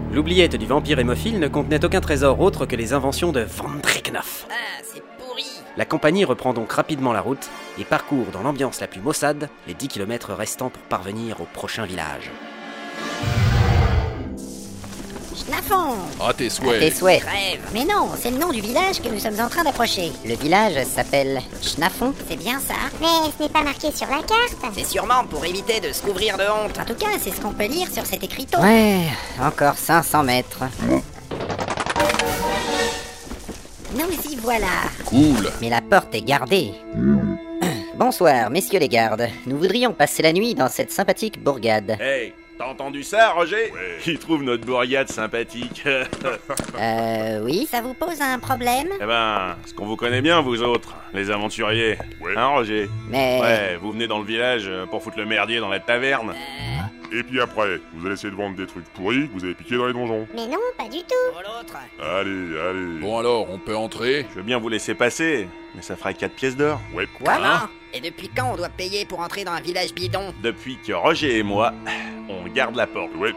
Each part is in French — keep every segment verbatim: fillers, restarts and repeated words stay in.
L'oubliette du vampire hémophile ne contenait aucun trésor autre que les inventions de Van Drekenoff. Ah, c'est pourri. La compagnie reprend donc rapidement la route et parcourt dans l'ambiance la plus maussade les dix kilomètres restants pour parvenir au prochain village. Schnafon. À tes souhaits. Tes souhaits. Rêve. Mais non, c'est le nom du village que nous sommes en train d'approcher. Le village s'appelle Schnafon. C'est bien ça. Mais ce n'est pas marqué sur la carte. C'est sûrement pour éviter de se couvrir de honte. En tout cas, c'est ce qu'on peut lire sur cet écriteau. Ouais, encore cinq cents mètres. Nous y voilà. Cool. Mais la porte est gardée. Bonsoir, messieurs les gardes. Nous voudrions passer la nuit dans cette sympathique bourgade. Hey, t'as entendu ça, Roger? Ouais. Il trouve notre bourgade sympathique. Euh, oui. Ça vous pose un problème? Eh ben, est-ce qu'on vous connaît bien, vous autres, les aventuriers? Ouais. Hein, Roger? Mais... Ouais, vous venez dans le village euh, pour foutre le merdier dans la taverne. Et puis après, vous allez essayer de vendre des trucs pourris que vous avez piqués dans les donjons. Mais non, pas du tout. Pour l'autre. Allez, allez. Bon alors, on peut entrer? Je veux bien vous laisser passer, mais ça fera quatre pièces d'or. Ouais. Quoi? Hein? Et depuis quand on doit payer pour entrer dans un village bidon? Depuis que Roger et moi, on garde la porte. Ouais.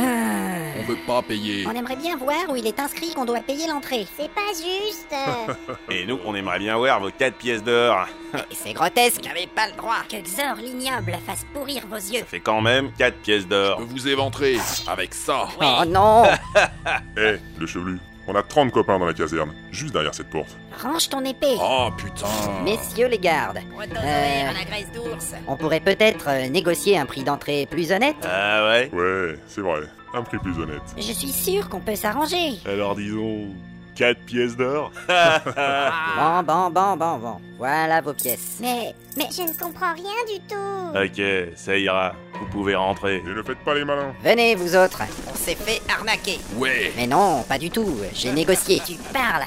On veut pas payer. On aimerait bien voir où il est inscrit qu'on doit payer l'entrée. C'est pas juste. euh. Et nous, on aimerait bien voir vos quatre pièces d'or. Et c'est grotesque. Vous n'avez pas le droit que Xor l'ignoble fasse pourrir vos yeux. Ça fait quand même quatre pièces Je d'or. peux vous éventrer avec ça. Oh non. Eh, le chevelu, on a trente copains dans la caserne, juste derrière cette porte. Range ton épée. Oh putain. Messieurs les gardes, Retourne Euh. à la graisse d'ours. on pourrait peut-être euh, négocier un prix d'entrée plus honnête. Ah ouais? Ouais, c'est vrai. Un prix plus honnête. Je suis sûr qu'on peut s'arranger. Alors disons, quatre pièces d'or. Bon, bon, bon, bon, bon. Voilà vos pièces. Mais, mais, Je ne comprends rien du tout. Ok, ça ira. Vous pouvez rentrer. Et ne faites pas les malins. Venez, vous autres. on s'est fait arnaquer. Ouais. Mais non, pas du tout. J'ai négocié. Tu parles.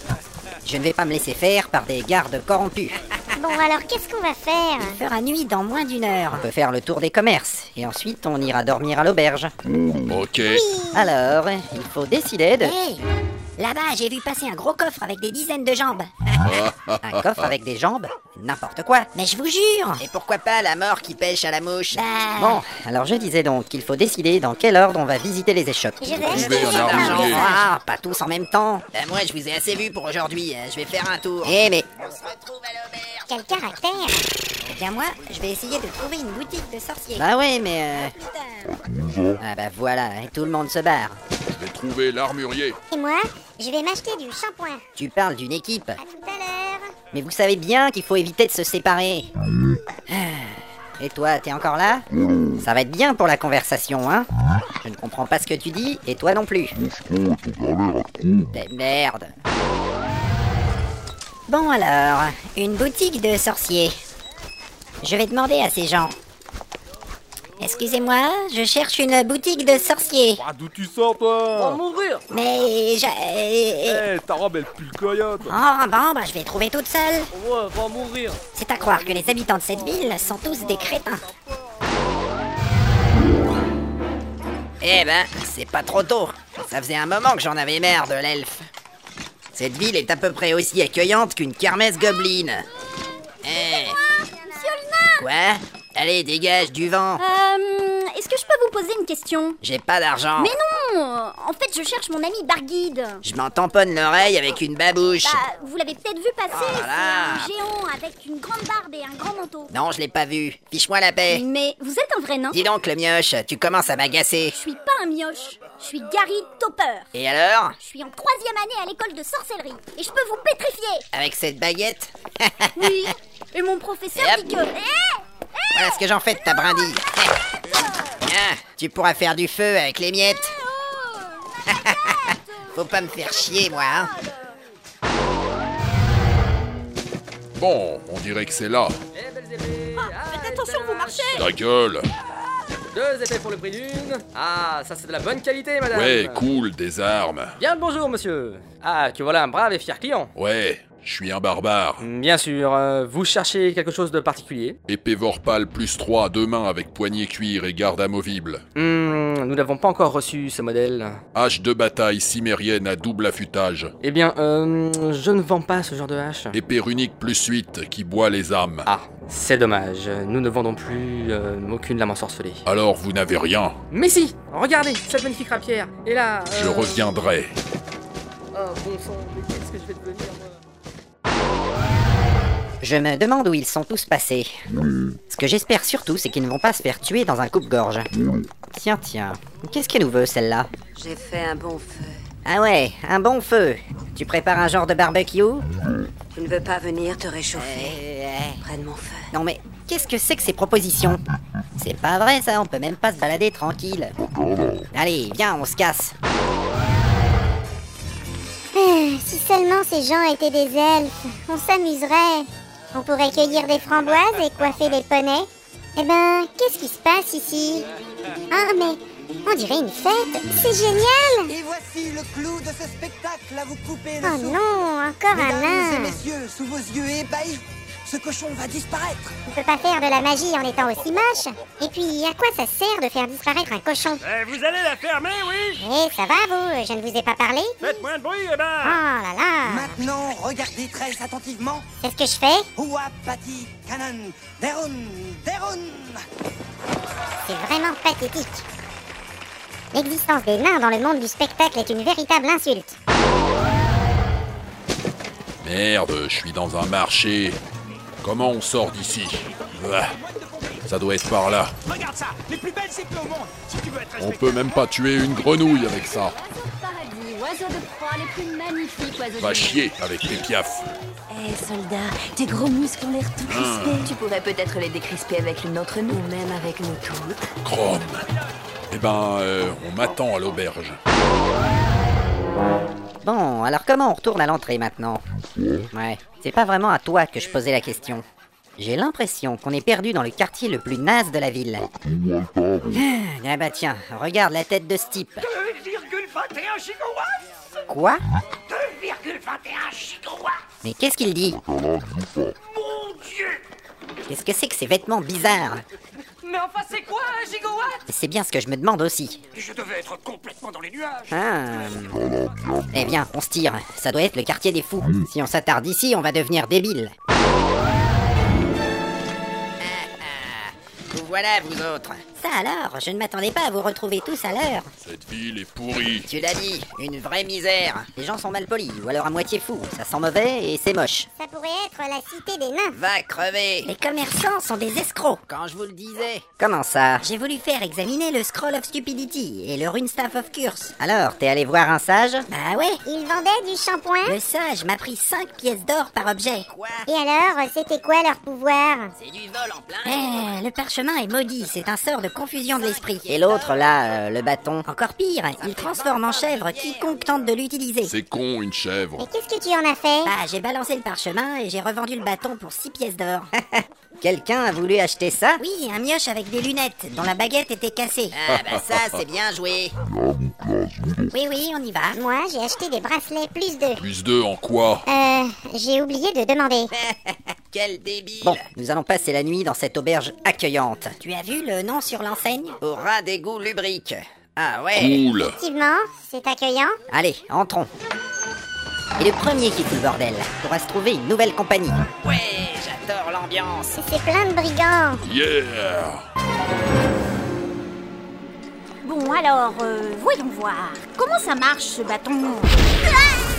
Je ne vais pas me laisser faire par des gardes corrompus. Bon, alors qu'est-ce qu'on va faire? Il fera nuit dans moins d'une heure. On peut faire le tour des commerces. Et ensuite, on ira dormir à l'auberge. Ok. Alors, il faut décider de... Hé, là-bas, j'ai vu passer un gros coffre avec des dizaines de jambes. Un coffre avec des jambes? N'importe quoi. Mais je vous jure. Et pourquoi pas la mort qui pêche à la mouche? Bah... Bon, alors je disais donc qu'il faut décider dans quel ordre on va visiter les échoppes. Je vais Trouvez acheter un cet armurier. argent. Ah, pas tous en même temps. Bah moi, je vous ai assez vu pour aujourd'hui. euh, Je vais faire un tour. Eh mais... On se retrouve à l'auberge. Quel caractère. Eh bien moi, je vais essayer de trouver une boutique de sorciers. Bah ouais, mais... Euh... Putain. Ah bah voilà, et tout le monde se barre. Je vais trouver l'armurier. Et moi, je vais m'acheter du shampoing. Tu parles d'une équipe. À tout à l'heure. Mais vous savez bien qu'il faut éviter de se séparer. Ah. Et toi, t'es encore là? Ça va être bien pour la conversation, hein? Je ne comprends pas ce que tu dis, et toi non plus. Des merde. Bon alors, une boutique de sorciers. Je vais demander à ces gens. Excusez-moi, je cherche une boutique de sorciers. Ah, d'où tu sors, toi? mourir. Mais je... Eh, ta robe, elle pue le coyote. Oh bon, bah je vais trouver toute seule. Ouais, va mourir. C'est à croire que les habitants de cette ville sont tous des crétins. Eh ben, c'est pas trop tôt. Ça faisait un moment que j'en avais marre de l'elfe. Cette ville est à peu près aussi accueillante qu'une kermesse gobeline. Eh. Monsieur le nain! Quoi? Allez, dégage du vent. Euh, est-ce que je peux vous poser une question? J'ai pas d'argent. Mais non! En fait, je cherche mon ami Barguide. Je m'en tamponne l'oreille avec une babouche. Bah, vous l'avez peut-être vu passer, Oh là c'est un géant avec une grande barbe et un grand manteau. Non, je l'ai pas vu. Fiche-moi la paix. Mais vous êtes un vrai nain? Dis donc, le mioche, tu commences à m'agacer. Je suis pas un mioche, je suis Gary Topper. Et alors? Je suis en troisième année à l'école de sorcellerie et je peux vous pétrifier. Avec cette baguette? Oui. Et mon professeur Yep. dit que... Eh, Voilà ce que j'en fais de ta brindille. Tiens, tu pourras faire du feu avec les miettes. Faut pas me faire chier, moi, hein. Bon, on dirait que c'est là. faites attention, vous marchez. Ta gueule. Deux épées pour le prix d'une. Ah, ça c'est de la bonne qualité, madame. Ouais, cool, des armes. Bien le bonjour, monsieur. Ah, que voilà un brave et fier client. Ouais, Je suis un barbare. Bien sûr, euh, vous cherchez quelque chose de particulier? Épée Vorpal plus trois, deux mains avec poignée cuir et garde amovible. Hmm, nous n'avons pas encore reçu ce modèle. Hache de bataille cimérienne à double affûtage. Eh bien, euh, je ne vends pas ce genre de hache. Épée runique plus huit qui boit les âmes. Ah, c'est dommage. Nous ne vendons plus euh, aucune lame ensorcelée. Alors vous n'avez rien. Mais si! Regardez, cette magnifique rapière. Et là... Euh... Je reviendrai. Oh, bon sang, mais qu'est-ce que je vais devenir, moi? Je me demande où ils sont tous passés. Ce que j'espère surtout, c'est qu'ils ne vont pas se faire tuer dans un coupe-gorge. Tiens, tiens, qu'est-ce qu'elle nous veut, celle-là? J'ai fait un bon feu. Ah ouais, un bon feu. Tu prépares un genre de barbecue? Tu ne veux pas venir te réchauffer euh... près de mon feu? Non mais, qu'est-ce que c'est que ces propositions? C'est pas vrai ça, on peut même pas se balader tranquille. Allez, viens, on se casse. Ah, si seulement ces gens étaient des elfes, on s'amuserait. On pourrait cueillir des framboises et coiffer les poneys. Eh ben, qu'est-ce qui se passe ici? Ah, mais on dirait une fête, c'est génial! Et voici le clou de ce spectacle, à vous couper le Oh souffle. non, encore un Mesdames et nain! messieurs, sous vos yeux ébahis, ce cochon va disparaître. On peut pas faire de la magie en étant aussi moche. Et puis, à quoi ça sert de faire disparaître un cochon? Eh, vous allez la fermer, oui? Eh, ça va vous? Je ne vous ai pas parlé? Faites moins de bruit, eh Oh ben! là là! Maintenant, regardez très attentivement. C'est ce que je fais? Ouapati Kanan, Derun, Derun. C'est vraiment pathétique. L'existence des nains dans le monde du spectacle est une véritable insulte. Merde, je suis dans un marché. Comment on sort d'ici? Ah, ça doit être par là. Regarde ça! Les plus belles cycles au monde! Si tu veux être On peut même pas tuer une grenouille avec ça. Oiseaux de proie, les plus magnifiques oiseaux Va du chier avec les piafs. Eh soldat, tes gros muscles ont l'air tout crispés. Tu pourrais peut-être les décrisper avec l'une d'entre nous, ou même avec nous toutes. Chrome. Eh ben, euh, on m'attend à l'auberge. Bon, alors comment on retourne à l'entrée maintenant? Ouais, c'est pas vraiment à toi que je posais la question. J'ai l'impression qu'on est perdu dans le quartier le plus naze de la ville. Ah bah tiens, regarde la tête de ce type. deux virgule vingt et un gigawatts! Quoi? deux virgule vingt et un gigawatts! Mais qu'est-ce qu'il dit? Mon Dieu! Qu'est-ce que c'est que ces vêtements bizarres? Mais enfin, c'est quoi un gigawatt? C'est bien ce que je me demande aussi. Je devais être complètement dans les nuages. Ah. Eh bien, on se tire. Ça doit être le quartier des fous. Si on s'attarde ici, on va devenir débile. Vous voilà, vous autres. Ça alors, je ne m'attendais pas à vous retrouver tous à l'heure. Cette ville est pourrie. Tu l'as dit, une vraie misère. Les gens sont mal polis, ou alors à moitié fous. Ça sent mauvais et c'est moche. Ça pourrait être la cité des nains. Va crever. Les commerçants sont des escrocs. Quand je vous le disais. Comment ça? J'ai voulu faire examiner le Scroll of Stupidity et le Runestaff of Curse. Alors, t'es allé voir un sage? Bah ouais. Ils vendaient du shampoing? Le sage m'a pris cinq pièces d'or par objet. Quoi? Et alors, c'était quoi leur pouvoir? C'est du vol en plein. Eh, le parchemin est maudit, c'est un sort de confusion de l'esprit. Et l'autre là, euh, le bâton. Encore pire, il transforme en chèvre quiconque tente de l'utiliser. C'est con, une chèvre. Et qu'est-ce que tu en as fait? Bah, j'ai balancé le parchemin et j'ai revendu le bâton pour six pièces d'or. Quelqu'un a voulu acheter ça? Oui, un mioche avec des lunettes, dont la baguette était cassée. Ah bah ça, c'est bien joué. Oui, oui, on y va. Moi, j'ai acheté des bracelets plus deux. Plus deux en quoi? Euh, j'ai oublié de demander. Quel débile. Bon, nous allons passer la nuit dans cette auberge accueillante. Tu as vu le nom sur l'enseigne? Au ras d'égout lubrique. Ah ouais. Cool. Effectivement, c'est accueillant. Allez, entrons. Et le premier qui fout le bordel pourra se trouver une nouvelle compagnie. Ouais, j'adore l'ambiance. Et c'est plein de brigands. Yeah. Bon alors, euh, voyons voir. Comment ça marche ce bâton? Ah